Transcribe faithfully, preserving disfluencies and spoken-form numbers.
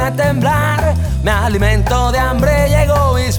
a temblar. Me alimento de hambre y egoísmo.